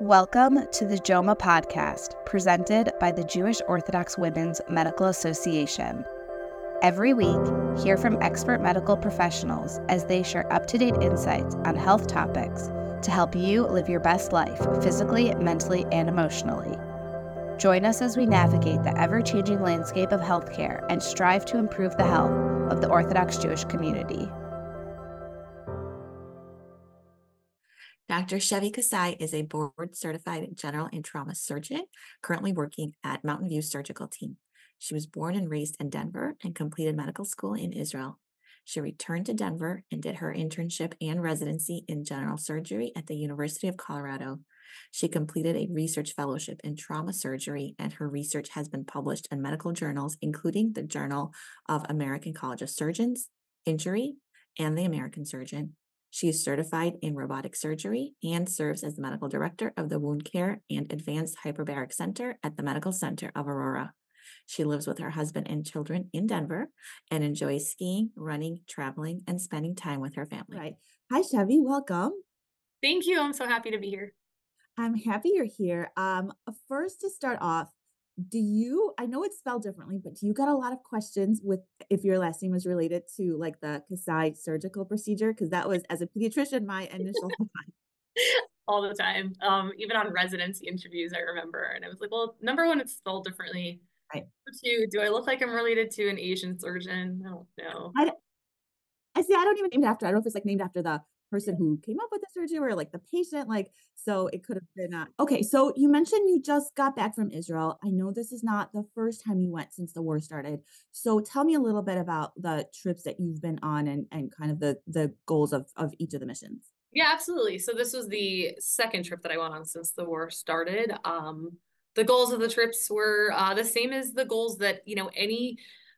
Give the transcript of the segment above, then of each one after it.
Welcome to the JOMA podcast, presented by the Jewish Orthodox Women's Medical Association. Every week, hear from expert medical professionals as they share up-to-date insights on health topics to help you live your best life physically, mentally, and emotionally. Join us as we navigate the ever-changing landscape of healthcare and strive to improve the health of the Orthodox Jewish community. Dr. Chevy Kasai is a board-certified general and trauma surgeon currently working at Mountain View Surgical Team. She was born and raised in Denver and completed medical school in Israel. She returned to Denver and did her internship and residency in general surgery at the University of Colorado. She completed a research fellowship in trauma surgery, and her research has been published in medical journals, including the Journal of American College of Surgeons, Injury, and the American Surgeon. She is certified in robotic surgery and serves as the medical director of the Wound Care and Advanced Hyperbaric Center at the Medical Center of Aurora. She lives with her husband and children in Denver and enjoys skiing, running, traveling, and spending time with her family. Right. Hi, Chevy. Welcome. Thank you. I'm so happy to be here. I'm happy you're here. First to start off, I know it's spelled differently, but do you got a lot of questions with if your last name was related to like the Kasai surgical procedure? Because that was, as a pediatrician, my initial thought. All the time. Even on residency interviews, I remember. And I was like, well, number one, it's spelled differently. Right. Number two, do I look like I'm related to an Asian surgeon? I don't know. I don't even name it after. I don't know if it's like named after the person who came up with the surgery or like the patient. So it could have been. Okay. So you mentioned you just got back from Israel. I know this is not the first time you went since the war started. So tell me a little bit about the trips that you've been on and kind of the goals of each of the missions. Yeah, absolutely. So this was the second trip that I went on since the war started. The goals of the trips were the same as the goals that, any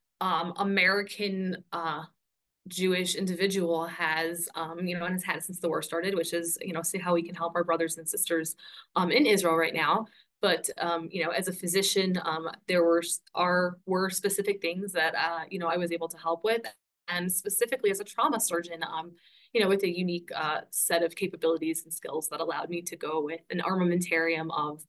American Jewish individual has, and has had since the war started, which is, see how we can help our brothers and sisters in Israel right now. But, as a physician, there were specific things that, I was able to help with. And specifically as a trauma surgeon, with a unique set of capabilities and skills that allowed me to go with an armamentarium of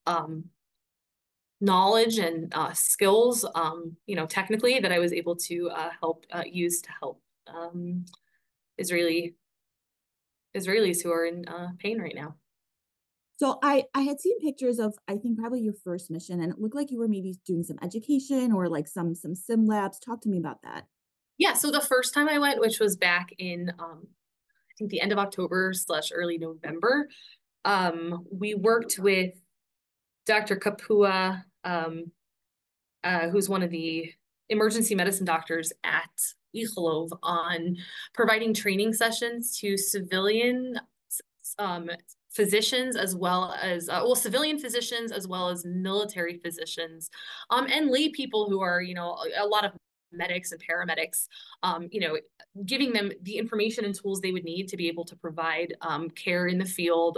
knowledge and skills, technically that I was able to use to help Israelis who are in pain right now. So I had seen pictures of, I think probably your first mission, and it looked like you were maybe doing some education or like some sim labs. Talk to me about that. Yeah, so the first time I went, which was back in I think the end of October / early November, we worked with Dr. Kapua, who's one of the emergency medicine doctors at Ichilov, on providing training sessions to civilian physicians as well as civilian physicians as well as military physicians, and lay people who are, a lot of medics and paramedics, giving them the information and tools they would need to be able to provide care in the field,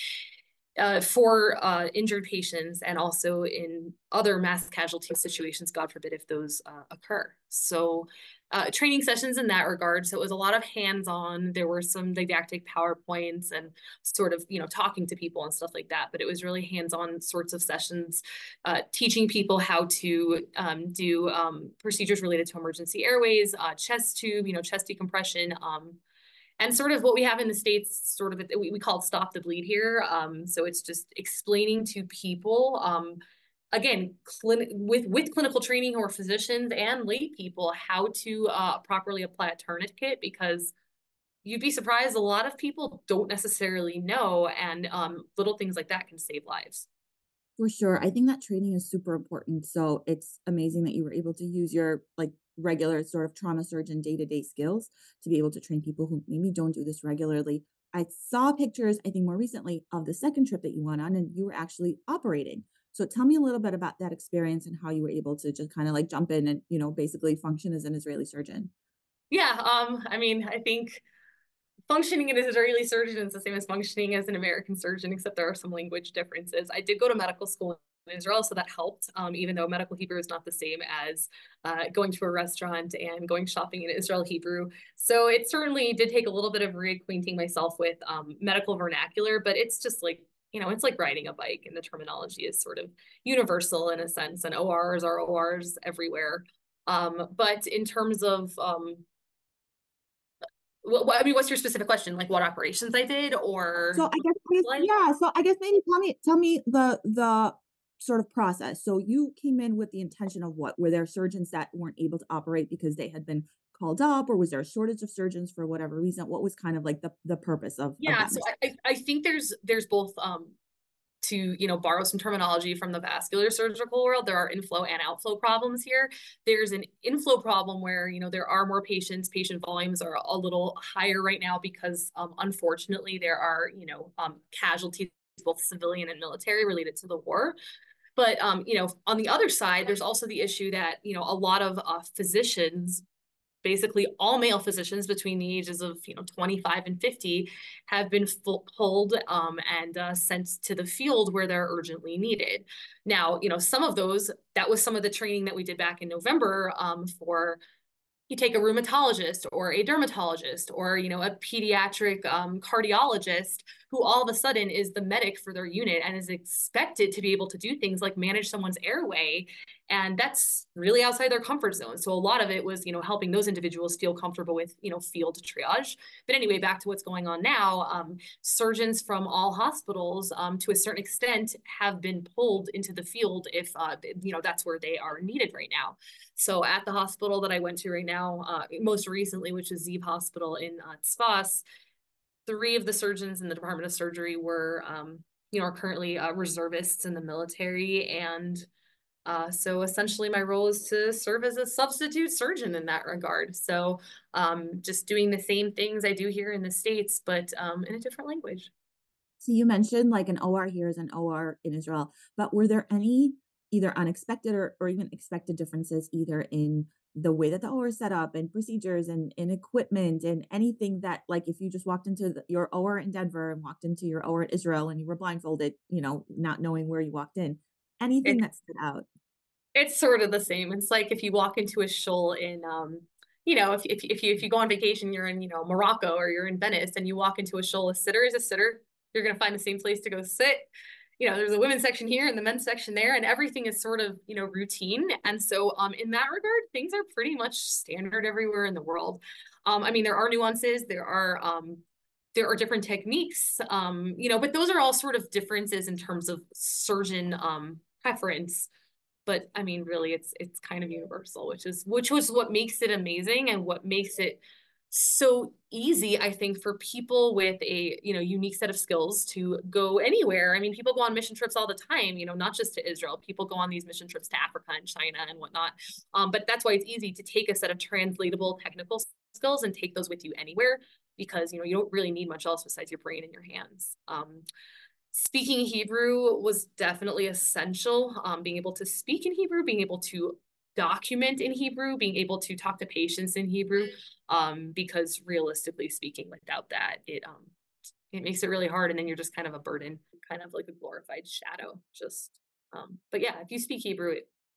for injured patients, and also in other mass casualty situations, God forbid, if those occur. So training sessions in that regard. So it was a lot of hands-on. There were some didactic PowerPoints and sort of, talking to people and stuff like that. But it was really hands-on sorts of sessions, teaching people how to do procedures related to emergency airways, chest tube, chest decompression, and sort of what we have in the States, sort of, we call it Stop the Bleed here. So it's just explaining to people, again, with clinical training or physicians and lay people, how to properly apply a tourniquet, because you'd be surprised, a lot of people don't necessarily know, and little things like that can save lives. For sure. I think that training is super important. So it's amazing that you were able to use your regular sort of trauma surgeon day-to-day skills to be able to train people who maybe don't do this regularly. I saw pictures, I think more recently, of the second trip that you went on, and you were actually operating. So tell me a little bit about that experience and how you were able to just kind of jump in and, basically function as an Israeli surgeon. Yeah. I think functioning as an Israeli surgeon is the same as functioning as an American surgeon, except there are some language differences. I did go to medical school in Israel, so that helped, even though medical Hebrew is not the same as going to a restaurant and going shopping in Israel Hebrew. So it certainly did take a little bit of reacquainting myself with medical vernacular, but it's just like it's like riding a bike, and the terminology is sort of universal in a sense, and ORs are ORs everywhere. But in terms of I mean, what's your specific question? Like what operations I did, So or I guess, like? yeah, so I guess maybe tell me the sort of process. So you came in with the intention of what? Were there surgeons that weren't able to operate because they had been called up, or was there a shortage of surgeons for whatever reason? What was kind of like the purpose of Yeah, that so mission? I think there's both to borrow some terminology from the vascular surgical world, there are inflow and outflow problems here. There's an inflow problem where there are more patients, patient volumes are a little higher right now because unfortunately there are casualties, both civilian and military, related to the war. But on the other side, there's also the issue that a lot of physicians, basically all male physicians between the ages of 25 and 50, have been pulled and sent to the field where they're urgently needed. Now, some of those, that was some of the training that we did back in November for you take a rheumatologist or a dermatologist or a pediatric cardiologist who all of a sudden is the medic for their unit and is expected to be able to do things like manage someone's airway, and that's really outside their comfort zone. So a lot of it was helping those individuals feel comfortable with field triage. But anyway, back to what's going on now. Surgeons from all hospitals to a certain extent have been pulled into the field if that's where they are needed right now. So at the hospital that I went to right now, most recently, which is Zeev Hospital in Tzfas, 3 of the surgeons in the Department of Surgery were, are currently reservists in the military. And so essentially my role is to serve as a substitute surgeon in that regard. So just doing the same things I do here in the States, but in a different language. So you mentioned like an OR here is an OR in Israel, but were there any either unexpected or even expected differences either in the way that the OR is set up and procedures and equipment and anything that like if you just walked into your OR in Denver and walked into your OR in Israel and you were blindfolded, not knowing where you walked in, anything It, that stood out? it's sort of the same. It's like if you walk into a shul in if you go on vacation, you're in Morocco or you're in Venice, and you walk into a shul, a sitter is a sitter. You're going to find the same place to go sit. There's a women's section here and the men's section there, and everything is sort of routine. And so in that regard, things are pretty much standard everywhere in the world. I mean, there are nuances, there are different techniques, but those are all sort of differences in terms of surgeon preference. But I mean, really, it's kind of universal, which was what makes it amazing and what makes it so easy, I think, for people with a unique set of skills to go anywhere. I mean, people go on mission trips all the time, not just to Israel. People go on these mission trips to Africa and China and whatnot. But that's why it's easy to take a set of translatable technical skills and take those with you anywhere, because you don't really need much else besides your brain and your hands. Speaking Hebrew was definitely essential. Being able to speak in Hebrew, being able to document in Hebrew, being able to talk to patients in Hebrew, because realistically speaking, without that, it makes it really hard, and then you're just kind of a burden, kind of like a glorified shadow. But yeah, if you speak Hebrew,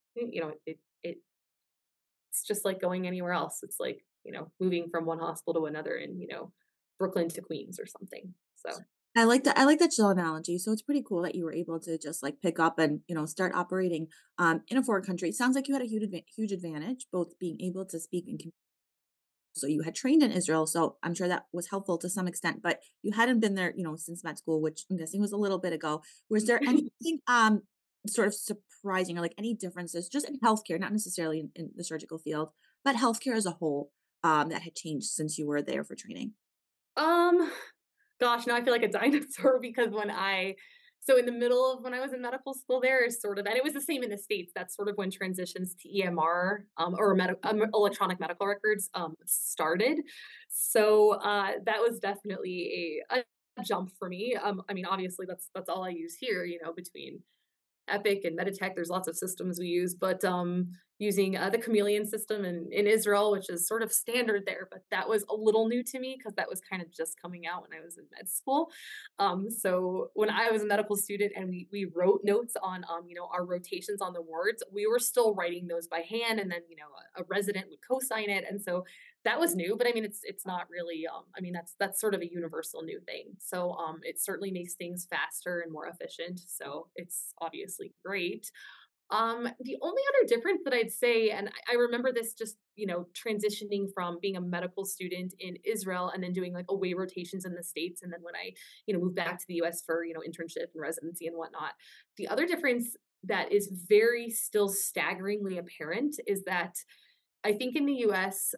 it's just like going anywhere else. It's like moving from one hospital to another in Brooklyn to Queens or something. So. I like that shell analogy. So it's pretty cool that you were able to just like pick up and start operating in a foreign country. Sounds like you had a huge advantage, both being able to speak and so you had trained in Israel, so I'm sure that was helpful to some extent, but you hadn't been there, since med school, which I'm guessing was a little bit ago. Was there anything sort of surprising or like any differences just in healthcare, not necessarily in the surgical field, but healthcare as a whole, that had changed since you were there for training? Um, Gosh, now I feel like a dinosaur because so in the middle of when I was in medical school there is sort of, and it was the same in the States, that's sort of when transitions to EMR, or electronic medical records, started. So, that was definitely a jump for me. I mean, obviously that's all I use here, between Epic and Meditech. There's lots of systems we use, but using the chameleon system in Israel, which is sort of standard there, but that was a little new to me because that was kind of just coming out when I was in med school. So when I was a medical student and we wrote notes on, our rotations on the wards, we were still writing those by hand, and then, a resident would co-sign it. And so that was new, but I mean, it's not really, I mean, that's sort of a universal new thing. So it certainly makes things faster and more efficient. So it's obviously great. The only other difference that I'd say, and I remember this just, transitioning from being a medical student in Israel and then doing like away rotations in the States. And then when I, moved back to the US for, internship and residency and whatnot, the other difference that is very still staggeringly apparent is that I think in the US,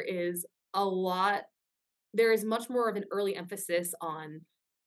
there is much more of an early emphasis on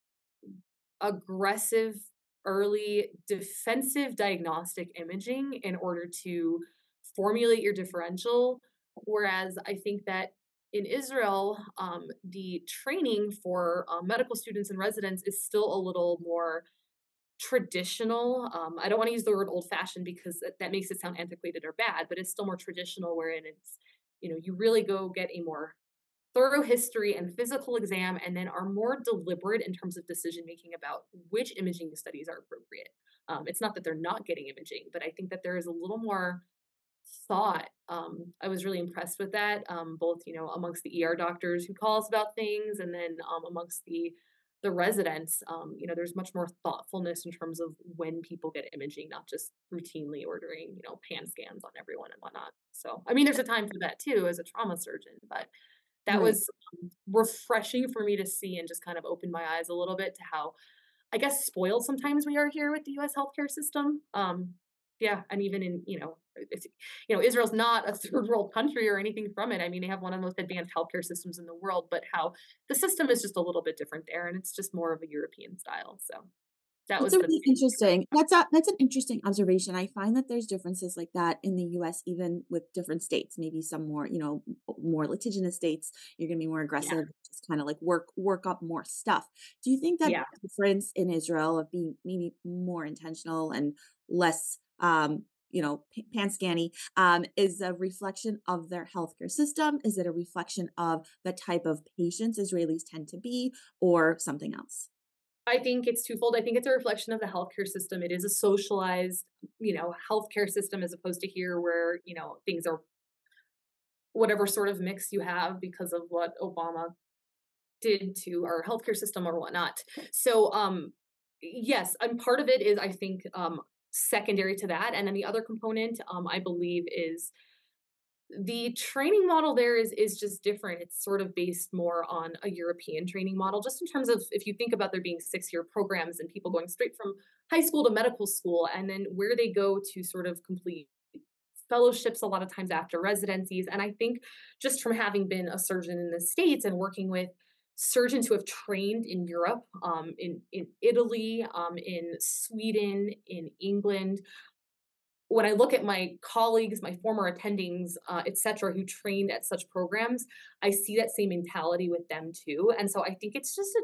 aggressive, early defensive diagnostic imaging in order to formulate your differential. Whereas I think that in Israel, the training for medical students and residents is still a little more traditional. I don't want to use the word old fashioned because that makes it sound antiquated or bad, but it's still more traditional, wherein it's, you really go get a more thorough history and physical exam, and then are more deliberate in terms of decision making about which imaging studies are appropriate. It's not that they're not getting imaging, but I think that there is a little more thought. I was really impressed with that, both amongst the ER doctors who call us about things, and then amongst the residents. There's much more thoughtfulness in terms of when people get imaging, not just routinely ordering pan scans on everyone and whatnot. So I mean, there's a time for that too as a trauma surgeon, but that Right. was refreshing for me to see and just kind of opened my eyes a little bit to how, I guess, spoiled sometimes we are here with the US healthcare system. Yeah, and even in, it's, Israel's not a third world country or anything from it. I mean, they have one of the most advanced healthcare systems in the world, but how the system is just a little bit different there, and it's just more of a European style. So that That's was a the really big difference. interesting that's an interesting observation. I find that there's differences like that in the US, even with different states. Maybe some more, more litigious states, you're gonna be more Yeah, aggressive, just kind of like work up more stuff. Do you think that yeah. difference in Israel of being maybe more intentional and less pan scanny, is a reflection of their healthcare system? Is it a reflection of the type of patients Israelis tend to be, or something else? I think it's twofold. I think it's a reflection of the healthcare system. It is a socialized, healthcare system as opposed to here where, things are whatever sort of mix you have because of what Obama did to our healthcare system or whatnot. So, yes, and part of it is, I think, secondary to that. And then the other component, I believe, is the training model there is just different. It's sort of based more on a European training model, just in terms of if you think about there being 6-year programs and people going straight from high school to medical school, and then where they go to sort of complete fellowships a lot of times after residencies. And I think just from having been a surgeon in the States and working with surgeons who have trained in Europe, in Italy, in Sweden, in England, when I look at my colleagues, my former attendings, et cetera, who trained at such programs, I see that same mentality with them too. And so I think it's just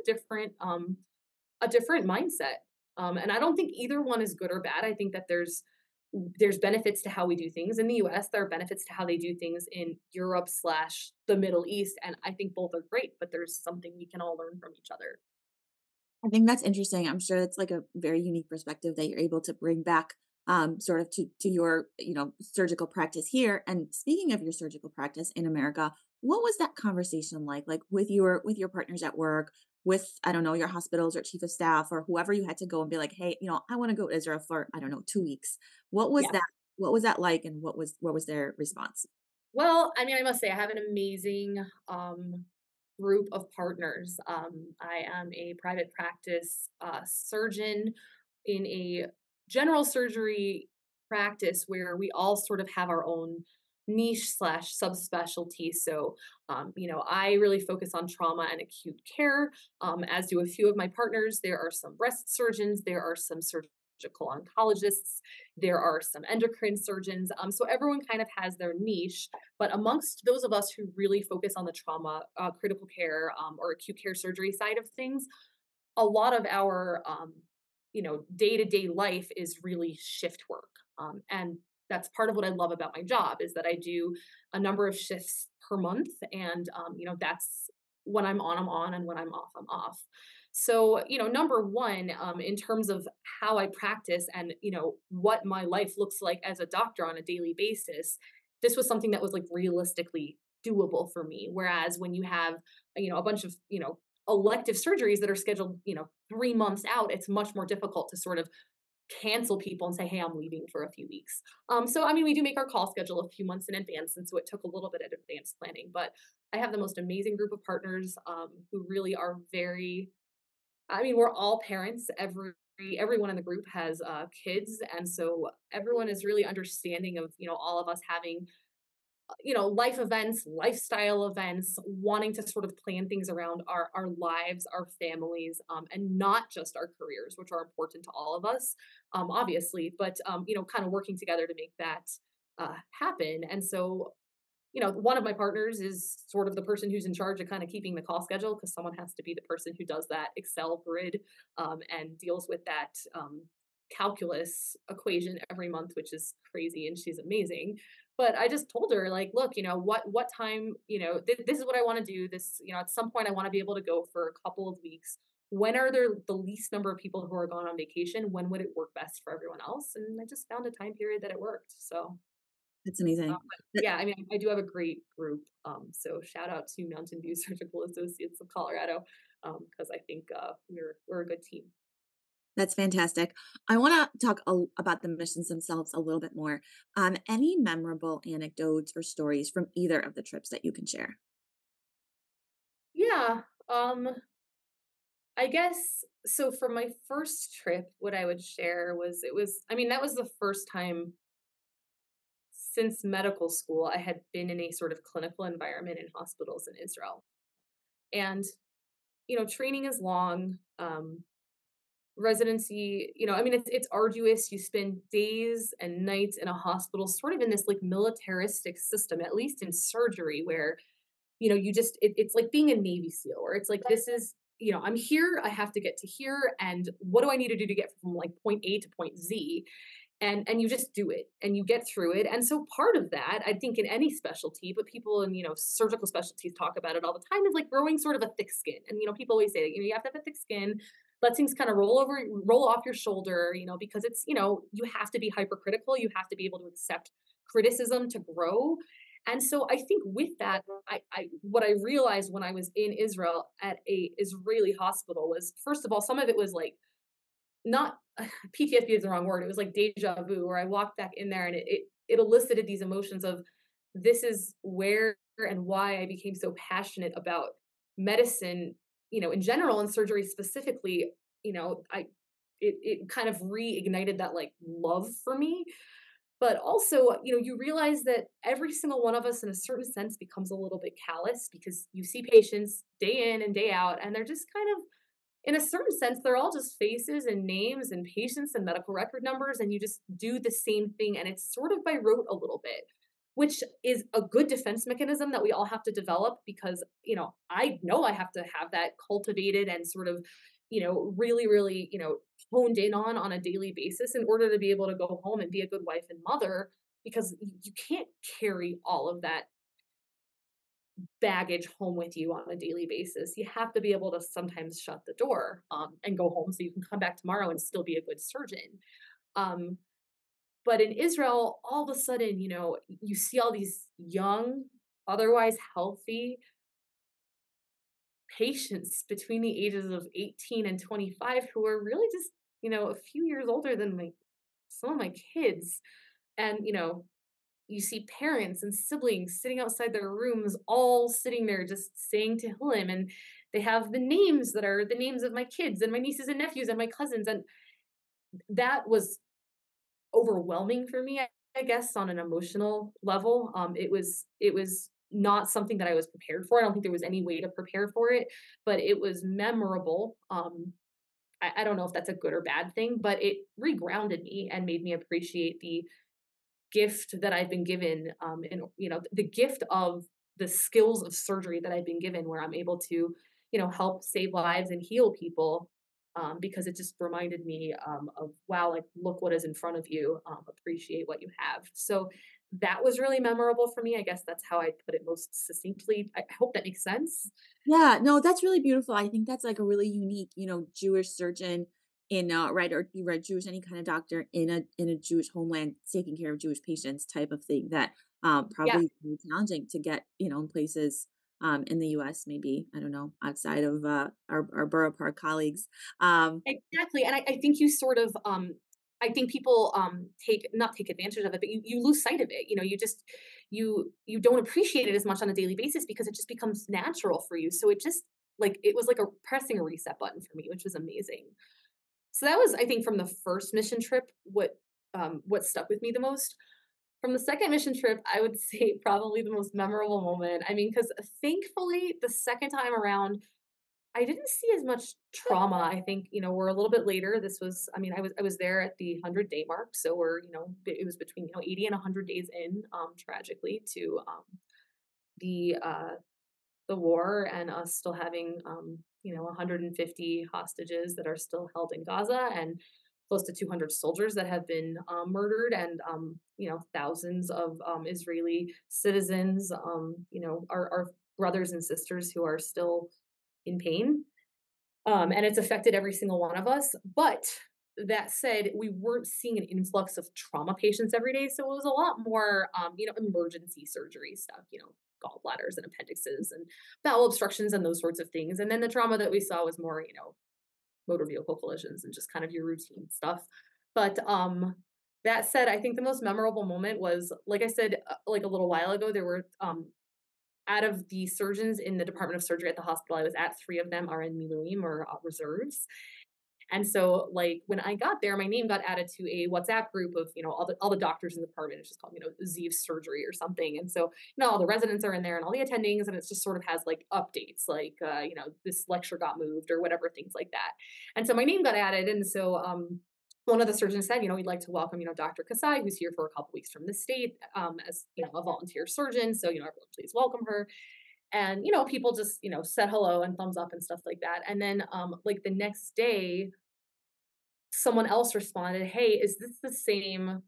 a different mindset. And I don't think either one is good or bad. I think that there's benefits to how we do things in the US. There are benefits to how they do things in Europe slash the Middle East. And I think both are great, but there's something we can all learn from each other. I think that's interesting. I'm sure it's like a very unique perspective that you're able to bring back, sort of to your, surgical practice here. And speaking of your surgical practice in America, what was that conversation like with your partners at work, with, I don't know, your hospitals or chief of staff or whoever you had to go and be like, hey, I want to go to Israel for, I don't know, 2 weeks. What was Yeah. that? What was that like, and what was their response? Well, I mean, I must say I have an amazing group of partners. I am a private practice surgeon in a general surgery practice where we all sort of have our own niche slash subspecialty. So, I really focus on trauma and acute care, as do a few of my partners. There are some breast surgeons, there are some surgical oncologists, there are some endocrine surgeons. So everyone kind of has their niche. But amongst those of us who really focus on the trauma, critical care, or acute care surgery side of things, a lot of our day to day life is really shift work. And that's part of what I love about my job is that I do a number of shifts per month. And, that's when I'm on, and when I'm off. So, number one, in terms of how I practice and, what my life looks like as a doctor on a daily basis, this was something that was like realistically doable for me. Whereas when you have, a bunch of, elective surgeries that are scheduled, 3 months out, it's much more difficult to sort of cancel people and say, hey, I'm leaving for a few weeks. So, I mean, we do make our call schedule a few months in advance. And so it took a little bit of advanced planning, but I have the most amazing group of partners who really are we're all parents. Everyone in the group has kids. And so everyone is really understanding of, all of us having life events, lifestyle events, wanting to sort of plan things around our lives, our families, and not just our careers, which are important to all of us, obviously, but kind of working together to make that happen. And so, one of my partners is sort of the person who's in charge of kind of keeping the call schedule, because someone has to be the person who does that Excel grid and deals with that calculus equation every month, which is crazy, and she's amazing. But I just told her, like, look, what time, this is what I want to do. This, at some point I want to be able to go for a couple of weeks. When are there the least number of people who are gone on vacation? When would it work best for everyone else? And I just found a time period that it worked. So That's amazing. yeah, I mean, I do have a great group. So shout out to Mountain View Surgical Associates of Colorado, because I think we're a good team. That's fantastic. I want to talk about the missions themselves a little bit more. Any memorable anecdotes or stories from either of the trips that you can share? Yeah. I guess so. For my first trip, what I would share was I mean, that was the first time since medical school I had been in a sort of clinical environment in hospitals in Israel. And, training is long. Residency, I mean, it's arduous. You spend days and nights in a hospital, sort of in this like militaristic system, at least in surgery, where you just it's like being a Navy SEAL, where it's like, this is, I'm here, I have to get to here, and what do I need to do to get from like point A to point Z? And you just do it and you get through it. And so part of that, I think, in any specialty, but people in, surgical specialties talk about it all the time, is like growing sort of a thick skin. And people always say that, you have to have a thick skin, let things kind of roll off your shoulder, because it's, you have to be hypercritical, you have to be able to accept criticism to grow. And so I think with that, I what I realized when I was in Israel at a Israeli hospital was, first of all, some of it was like, not PTSD is the wrong word. It was like deja vu, where I walked back in there and it elicited these emotions of, this is where and why I became so passionate about medicine, in general, and surgery specifically. It kind of reignited that like love for me. But also, you realize that every single one of us in a certain sense becomes a little bit callous, because you see patients day in and day out, and they're just kind of, in a certain sense, they're all just faces and names and patients and medical record numbers, and you just do the same thing. And it's sort of by rote a little bit, which is a good defense mechanism that we all have to develop, because, I know I have to have that cultivated and sort of, really, really, honed in on a daily basis, in order to be able to go home and be a good wife and mother, because you can't carry all of that baggage home with you on a daily basis. You have to be able to sometimes shut the door and go home, so you can come back tomorrow and still be a good surgeon. Um, but in Israel, all of a sudden, you see all these young, otherwise healthy patients between the ages of 18 and 25, who are really just, a few years older than some of my kids. And, you see parents and siblings sitting outside their rooms, all sitting there just saying Tehillim, and they have the names that are the names of my kids and my nieces and nephews and my cousins. And that was overwhelming for me, I guess, on an emotional level. It was not something that I was prepared for. I don't think there was any way to prepare for it, but it was memorable. I don't know if that's a good or bad thing, but it regrounded me and made me appreciate the gift that I've been given, and the gift of the skills of surgery that I've been given, where I'm able to, help save lives and heal people, because it just reminded me of, wow, like, look what is in front of you, appreciate what you have. So that was really memorable for me. I guess that's how I put it most succinctly. I hope that makes sense. Yeah, no, that's really beautiful. I think that's like a really unique, Jewish surgeon in right or you read Jewish any kind of doctor in a Jewish homeland taking care of Jewish patients type of thing that Yeah. probably is really challenging to get, in places in the US, maybe, I don't know, outside of our Borough Park colleagues. Um Exactly, and I think you sort of, I think people, take not take advantage of it, but you lose sight of it, you just you don't appreciate it as much on a daily basis because it just becomes natural for you, so it just like, it was like a pressing a reset button for me, which was amazing. So that was, I think, from the first mission trip, what stuck with me the most. From the second mission trip, I would say probably the most memorable moment, I mean, because thankfully, the second time around I didn't see as much trauma. I think, we're a little bit later. This was, I mean, I was there at the 100-day mark. So we're, it was between, 80 and 100 days in, tragically, to the uh the war and us still having 150 hostages that are still held in Gaza and close to 200 soldiers that have been murdered and thousands of Israeli citizens, our brothers and sisters who are still in pain, and it's affected every single one of us. But that said, we weren't seeing an influx of trauma patients every day. So it was a lot more, emergency surgery stuff, gallbladders and appendixes and bowel obstructions and those sorts of things. And then the trauma that we saw was more, motor vehicle collisions and just kind of your routine stuff. But that said, I think the most memorable moment was, like I said, like a little while ago, there were out of the surgeons in the Department of Surgery at the hospital I was at, 3 of them are in Miluim or reserves. And so, like, when I got there, my name got added to a WhatsApp group of, all the doctors in the department. It's just called, Zeev Surgery or something. And so, all the residents are in there and all the attendings, and it's just sort of has like updates, like, this lecture got moved or whatever, things like that. And so my name got added. And so, one of the surgeons said, we'd like to welcome, Dr. Kasai, who's here for a couple weeks from the state, as, a volunteer surgeon. So, everyone please welcome her. And, people just, said hello and thumbs up and stuff like that. And then, like the next day, someone else responded, "Hey, is this the same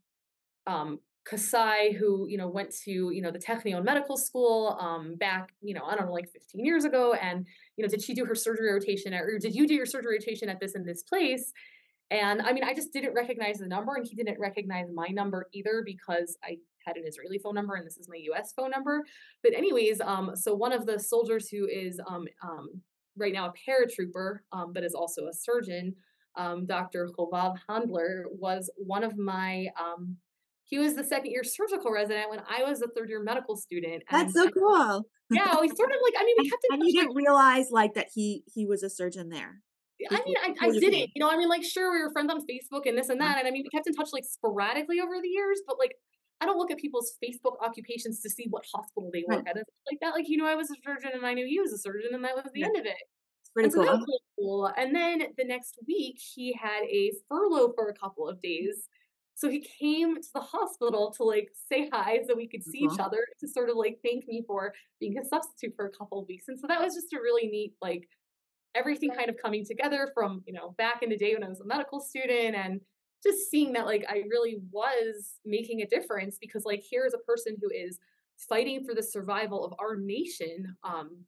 Kasai who, went to, the Technion Medical School back, I don't know, like 15 years ago? And, did she do her surgery rotation or did you do your surgery rotation at this and this place?" And I mean, I just didn't recognize the number and he didn't recognize my number either because I had an Israeli phone number and this is my US phone number. But anyways, so one of the soldiers who is right now a paratrooper, but is also a surgeon, Dr. Chovav Handler, was one of my he was the second year surgical resident when I was a third year medical student. That's And so cool. yeah, we sort of like, I mean, we And kept in and touch you like didn't realize, like, that he was a surgeon there I mean, I before you didn't, came? I mean, like, sure, we were friends on Facebook and this and Uh-huh. that, and I mean, we kept in touch, like, sporadically over the years, but, like, I don't look at people's Facebook occupations to see what hospital they work Right, at and stuff like that, like, I was a surgeon and I knew he was a surgeon and that was the right. end of it, It's pretty and so that was cool. really cool, and then the next week, he had a furlough for a couple of days, so he came to the hospital to, like, say hi so we could see each Cool. other to sort of, like, thank me for being a substitute for a couple of weeks, and so that was just a really neat, like, everything kind of coming together from, back in the day when I was a medical student and just seeing that like I really was making a difference because like here's a person who is fighting for the survival of our nation,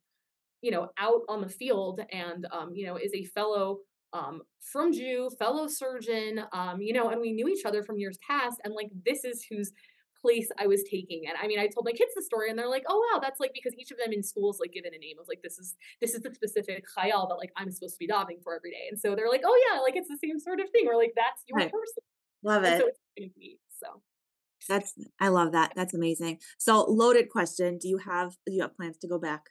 out on the field and is a fellow from Jew, fellow surgeon, and we knew each other from years past and like this is whose place I was taking. And I mean, I told my kids the story and they're like, "Oh wow, that's like because each of them in school is like given a name of like this is the specific chayal that like I'm supposed to be davening for every day." And so they're like, "Oh yeah, like it's the same sort of thing." Or like that's your Right. person. Love And so it. it's kind of neat. So I love that. That's amazing. So, loaded question, do you have plans to go back?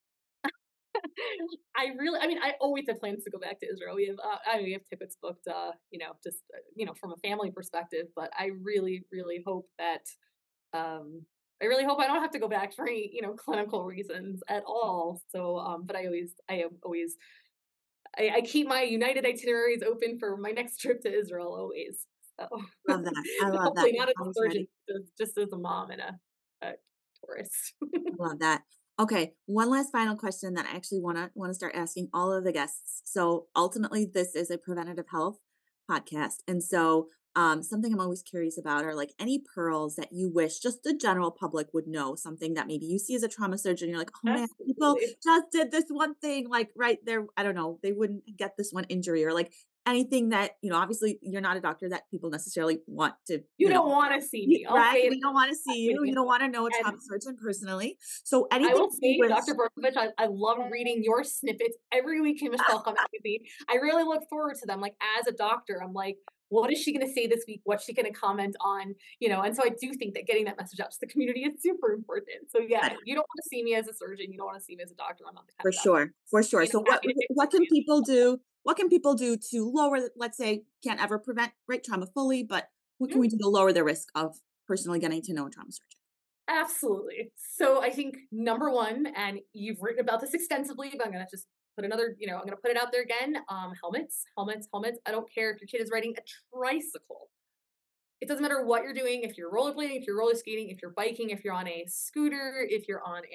I mean, I always have plans to go back to Israel. We have tickets booked, just, from a family perspective, but I really, really hope that, I really hope I don't have to go back for any, clinical reasons at all. So, but I am always, I keep my United itineraries open for my next trip to Israel always. So Love that. I love that. hopefully You're not as a always surgeon, ready. just as a mom and a tourist. I love that. Okay, one last final question that I actually wanna start asking all of the guests. So ultimately, this is a preventative health podcast, and so something I'm always curious about are like any pearls that you wish just the general public would know. Something that maybe you see as a trauma surgeon, you're like, oh man, people Absolutely. just did this one thing, like right there. I don't know, they wouldn't get this one injury, or like anything that obviously you're not a doctor that people necessarily want to, You don't want to see Y me. I'll right? say it We don't wanna see you. You anyway. don't wanna know a And trauma surgeon personally. So I anything will you say, wish. Dr. Berkovich, I love reading your snippets every week in Michelle Come Magazine. I really look forward to them. Like as a doctor, I'm like, what is she going to say this week? What's she going to comment on? And so I do think that getting that message out to the community is super important. So yeah, Good, you don't want to see me as a surgeon. You don't want to see me as a doctor. I'm not the kind for of doctor. sure, for sure. So what Happy to fix what your can family. people do what can people do to lower let's say, can't ever prevent, right, trauma fully, but what can we do to lower the risk of personally getting to know a trauma surgeon? Absolutely. So I think number one, and you've written about this extensively, but I'm gonna just put another, I'm gonna put it out there again. Helmets, helmets, helmets. I don't care if your kid is riding a tricycle. It doesn't matter what you're doing, if you're rollerblading, if you're roller skating, if you're biking, if you're on a scooter, if you're on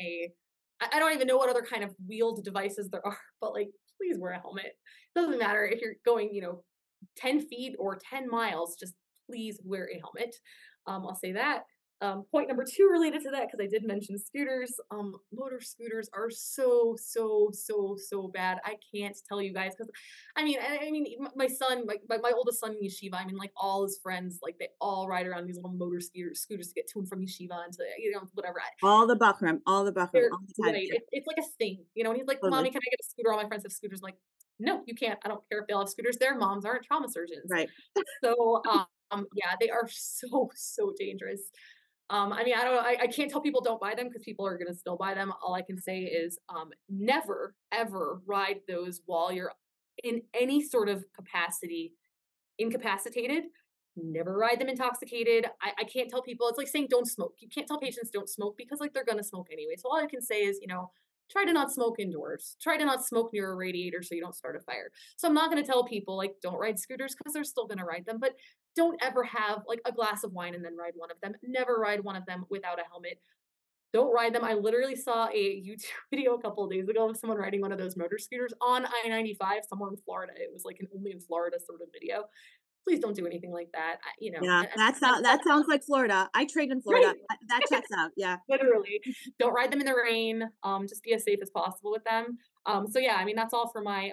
I don't even know what other kind of wheeled devices there are, but like, please wear a helmet. It doesn't matter if you're going, 10 feet or 10 miles, just please wear a helmet. I'll say that. Point number two related to that, because I did mention scooters. Motor scooters are so, so, so, so bad. I can't tell you guys because I mean, my son, my oldest son in yeshiva. I mean, like all his friends, like they all ride around these little motor scooters to get to and from yeshiva and to whatever. All the Bakram, They're all the time. right. Yeah, It's like a thing, and he's like, totally. "Mommy, can I get a scooter?" All my friends have scooters. I'm like, no, you can't. I don't care if they all have scooters. Their moms aren't trauma surgeons. Right. So, yeah, they are so, so dangerous. I mean, I don't know. I can't tell people don't buy them because people are going to still buy them. All I can say is never, ever ride those while you're in any sort of capacity incapacitated. Never ride them intoxicated. I can't tell people, it's like saying don't smoke. You can't tell patients don't smoke because like they're going to smoke anyway. So all I can say is, try to not smoke indoors. Try to not smoke near a radiator so you don't start a fire. So I'm not going to tell people like don't ride scooters because they're still going to ride them, but don't ever have like a glass of wine and then ride one of them. Never ride one of them without a helmet. Don't ride them. I literally saw a YouTube video a couple of days ago of someone riding one of those motor scooters on I-95 somewhere in Florida. It was like an only in Florida sort of video. Please don't do anything like that. Yeah, I'm that sounds like Florida. I trained in Florida. right, That checks out. Yeah. literally. Don't ride them in the rain. Just be as safe as possible with them. So yeah, I mean that's all for my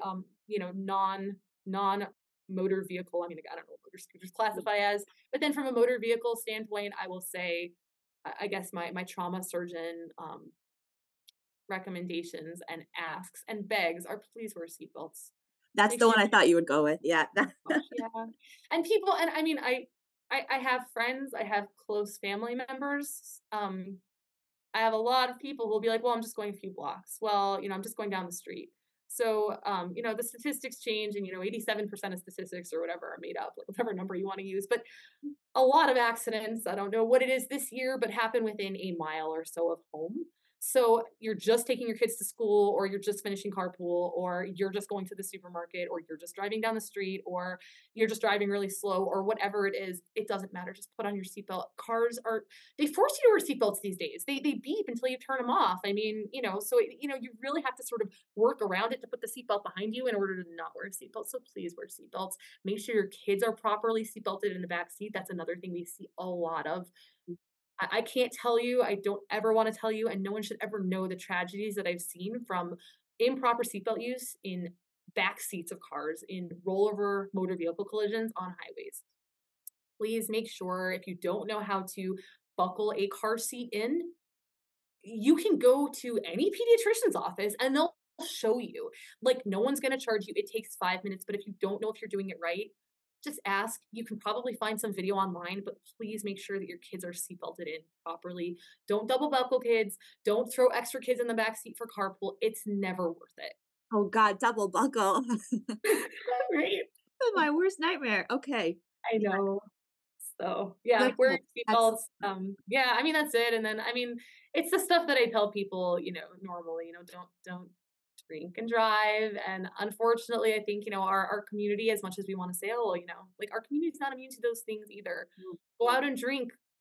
non motor vehicle. I mean, I don't know what motor scooters classify as, but then from a motor vehicle standpoint, I will say, I guess my trauma surgeon recommendations and asks and begs are please wear seatbelts. That's Make the sure one I thought you would go with. Yeah. gosh, yeah. And people, and I mean, I have friends, I have close family members. I have a lot of people who will be like, well, I'm just going a few blocks. Well, I'm just going down the street. So, the statistics change and, 87% of statistics or whatever are made up, like whatever number you want to use. But a lot of accidents, I don't know what it is this year, but happen within a mile or so of home. So you're just taking your kids to school, or you're just finishing carpool, or you're just going to the supermarket, or you're just driving down the street, or you're just driving really slow, or whatever it is. It doesn't matter. Just put on your seatbelt. They force you to wear seatbelts these days. They beep until you turn them off. I mean, so you really have to sort of work around it to put the seatbelt behind you in order to not wear a seatbelt. So please wear seatbelts. Make sure your kids are properly seatbelted in the back seat. That's another thing we see a lot of. I can't tell you, I don't ever want to tell you, and no one should ever know the tragedies that I've seen from improper seatbelt use in back seats of cars, in rollover motor vehicle collisions on highways. Please make sure if you don't know how to buckle a car seat in, you can go to any pediatrician's office and they'll show you. Like, no one's going to charge you. It takes 5 minutes, but if you don't know if you're doing it right, just ask. You can probably find some video online, but please make sure that your kids are seatbelted in properly. Don't double buckle kids. Don't throw extra kids in the back seat for carpool. It's never worth it. Oh God, double buckle. Right? My worst nightmare. Okay. I know. So yeah, Good wearing tip. seatbelts. Yeah, I mean that's it. And then I mean, it's the stuff that I tell people, normally, don't drink and drive. And unfortunately, I think, our community, as much as we want to say, oh, like our community's not immune to those things either. Go out and drink.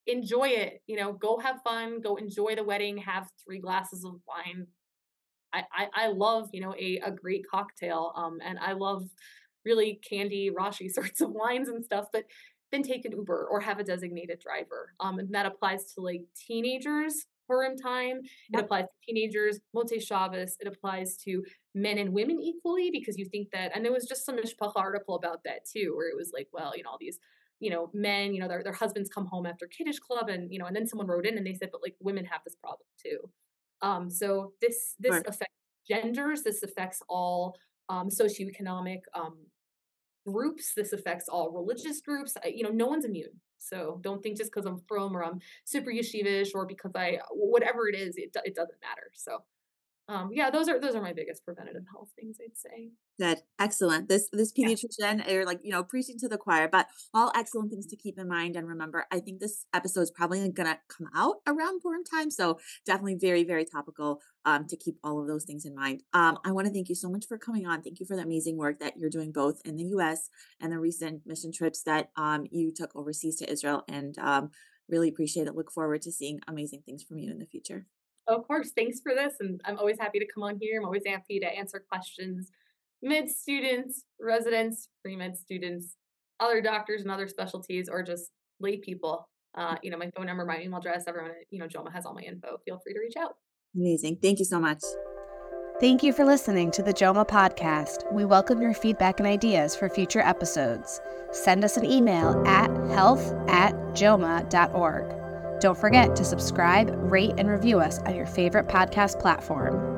enjoy it, go have fun, go enjoy the wedding, have 3 glasses of wine. I love, a great cocktail. And I love really candy, raunchy sorts of wines and stuff, but then take an Uber or have a designated driver. And that applies to like teenagers, Purim time. It Yep. applies to teenagers, Motzei Shabbos. It applies to men and women equally, because you think that, and there was just some Mishpacha article about that too, where it was like, well, all these, men, their husbands come home after Kiddush club, and and then someone wrote in and they said, but like women have this problem too. So this Sure. affects genders, this affects all socioeconomic groups, this affects all religious groups. No one's immune. So don't think just because I'm from or I'm super yeshivish or because I whatever it is, it doesn't matter. So yeah, those are my biggest preventative health things, I'd say. Good. Excellent. This Yeah. pediatrician, you're like, preaching to the choir, but all excellent things to keep in mind and remember. I think this episode is probably gonna come out around Purim time. So definitely very, very topical to keep all of those things in mind. I want to thank you so much for coming on. Thank you for the amazing work that you're doing both in the US and the recent mission trips that you took overseas to Israel, and really appreciate it. Look forward to seeing amazing things from you in the future. Of course, thanks for this, and I'm always happy to come on here. I'm always happy to answer questions. Med students, residents, pre-med students, other doctors and other specialties, or just lay people. My phone number, my email address, everyone at, JOMA has all my info. Feel free to reach out. Amazing. Thank you so much. Thank you for listening to the JOMA podcast. We welcome your feedback and ideas for future episodes. Send us an email at health@joma.org. Don't forget to subscribe, rate, and review us on your favorite podcast platform.